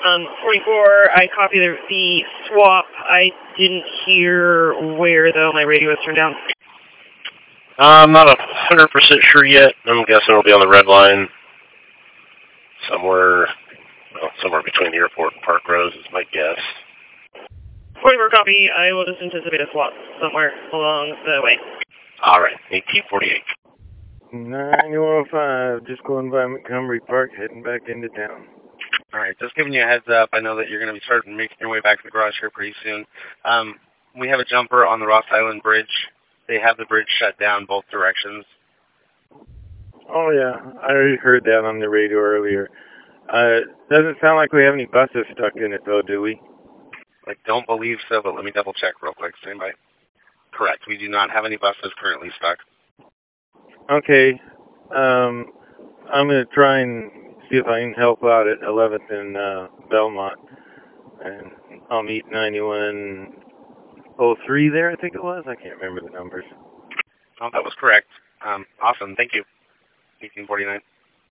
44, I copied the swap. I didn't hear where, though, my radio was turned down. I'm not 100% sure yet. I'm guessing it'll be on the red line. Somewhere between the airport and Park Rose is my guess. 44 copy. I will just anticipate a swap somewhere along the way. All right, 1848. 9105, just going by Montgomery Park, heading back into town. All right, just giving you a heads up. I know that you're going to be starting making your way back to the garage here pretty soon. We have a jumper on the Ross Island Bridge. They have the bridge shut down both directions. Oh, yeah. I already heard that on the radio earlier. Doesn't sound like we have any buses stuck in it, though, do we? I don't believe so, but let me double check real quick. Stand by. Correct. We do not have any buses currently stuck. Okay. I'm going to try and see if I can help out at 11th and Belmont. And I'll meet 9103 there, I think it was. I can't remember the numbers. Oh, that was correct. Awesome. Thank you. 1849.